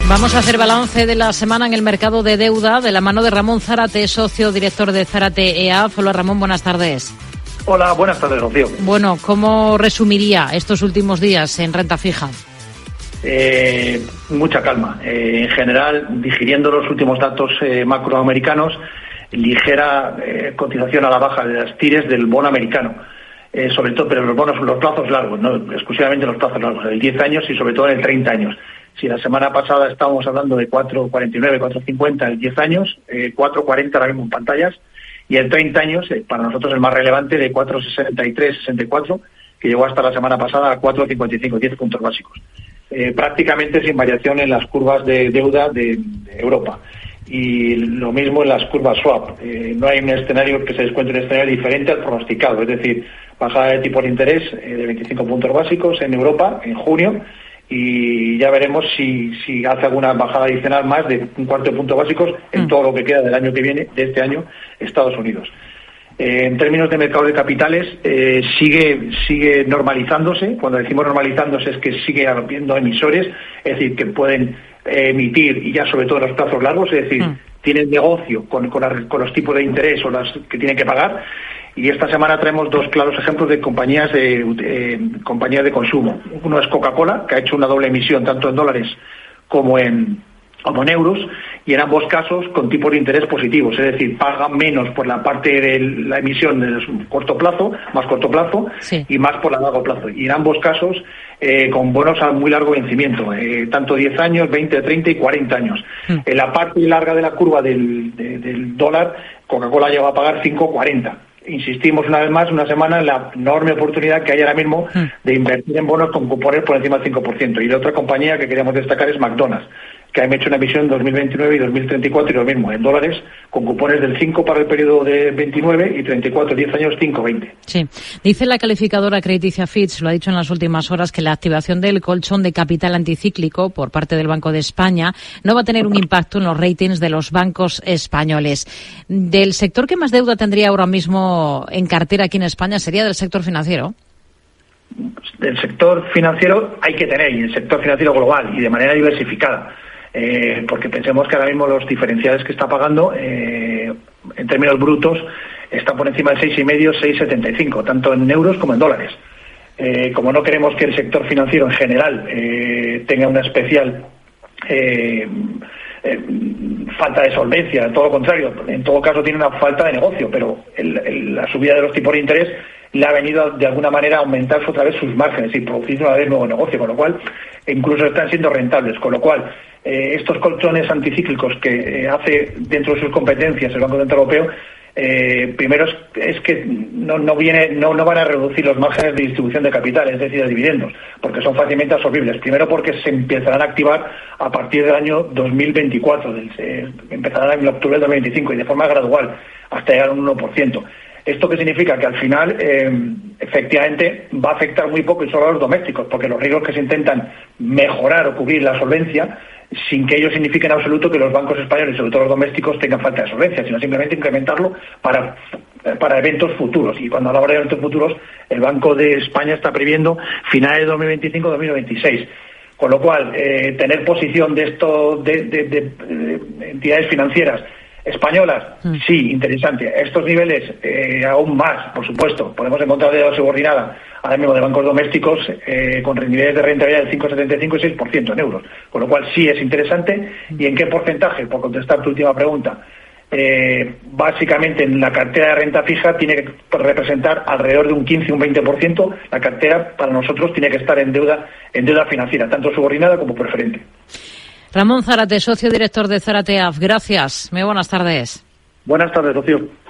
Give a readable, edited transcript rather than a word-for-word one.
Vamos a hacer balance de la semana en el mercado de deuda de la mano de Ramón Zárate, socio director de Zárate EAF. Hola Ramón, buenas tardes. Hola, buenas tardes, Rocío. Bueno, ¿cómo resumiría estos últimos días en renta fija? Mucha calma. En general, digiriendo los últimos datos macroamericanos, ligera cotización a la baja de las tires del bono americano. Sobre todo, pero los plazos largos, no exclusivamente los plazos largos, el 10 años y sobre todo en el 30 años. Si la semana pasada estábamos hablando de 4,49, 4,50 el 10 años, 4,40 ahora mismo en pantallas, y el 30 años, para nosotros el más relevante, de 4,63, 64, que llegó hasta la semana pasada a 4,55, 10 puntos básicos. Prácticamente sin variación en las curvas de deuda de Europa. Y lo mismo en las curvas swap. No hay un escenario que se descuente, un escenario diferente al pronosticado, es decir, bajada de tipo de interés de 25 puntos básicos en Europa en junio, y ya veremos si hace alguna bajada adicional más de un cuarto de punto básicos en todo lo que queda del año que viene, de este año, Estados Unidos. En términos de mercado de capitales, sigue normalizándose. Cuando decimos normalizándose es que sigue habiendo emisores, es decir, que pueden emitir, y ya sobre todo en los plazos largos, es decir, tienen negocio con los tipos de interés o las que tienen que pagar. Y esta semana traemos dos claros ejemplos de compañías de consumo. Uno es Coca-Cola, que ha hecho una doble emisión tanto en dólares como en euros, y en ambos casos con tipos de interés positivos, es decir, pagan menos por la parte de la emisión de más corto plazo, sí, y más por la largo plazo. Y en ambos casos con bonos a muy largo vencimiento, tanto 10 años, 20, 30 y 40 años. En la parte larga de la curva del dólar, Coca-Cola llega a pagar 5,40. Insistimos una vez más, una semana, en la enorme oportunidad que hay ahora mismo de invertir en bonos con cupones por encima del 5%. Y la otra compañía que queríamos destacar es McDonald's, que han hecho una emisión en 2029 y 2034 y lo mismo, en dólares, con cupones del 5 para el periodo de 29 y 34, 10 años, 5,20. Sí. Dice la calificadora crediticia Fitch, lo ha dicho en las últimas horas, que la activación del colchón de capital anticíclico por parte del Banco de España no va a tener un impacto en los ratings de los bancos españoles. Del sector que más deuda tendría ahora mismo en cartera aquí en España sería del sector financiero. Del sector financiero hay que tener, y el sector financiero global y de manera diversificada. Porque pensemos que ahora mismo los diferenciales que está pagando en términos brutos están por encima del 6,5, 6,75, tanto en euros como en dólares. Como no queremos que el sector financiero en general tenga una especial falta de solvencia, todo lo contrario, en todo caso tiene una falta de negocio, pero la subida de los tipos de interés le ha venido de alguna manera a aumentar otra vez sus márgenes y producir una vez nuevo negocio, con lo cual incluso están siendo rentables, con lo cual estos colchones anticíclicos que hace dentro de sus competencias el Banco Central Europeo, primero es que no van a reducir los márgenes de distribución de capital, es decir, de dividendos, porque son fácilmente absorbibles. Primero porque se empezarán a activar a partir del año 2024, empezarán en octubre del 2025 y de forma gradual hasta llegar a un 1%. ¿Esto qué significa? Que al final, efectivamente, va a afectar muy poco y solo a los domésticos, porque los riesgos que se intentan mejorar o cubrir la solvencia, sin que ello signifique en absoluto que los bancos españoles, sobre todo los domésticos, tengan falta de solvencia, sino simplemente incrementarlo para eventos futuros. Y cuando habla de eventos futuros, el Banco de España está previendo finales de 2025-2026. Con lo cual, tener posición de entidades financieras españolas, sí, interesante. A estos niveles, aún más, por supuesto, podemos encontrar deuda subordinada ahora mismo de bancos domésticos con niveles de rentabilidad del 5,75 y 6% en euros. Con lo cual sí es interesante. ¿Y en qué porcentaje? Por contestar tu última pregunta. Básicamente en la cartera de renta fija tiene que representar alrededor de un 15 un 20%. La cartera para nosotros tiene que estar en deuda financiera, tanto subordinada como preferente. Ramón Zárate, socio director de Zárate EAF. Gracias. Muy buenas tardes. Buenas tardes, Rocío.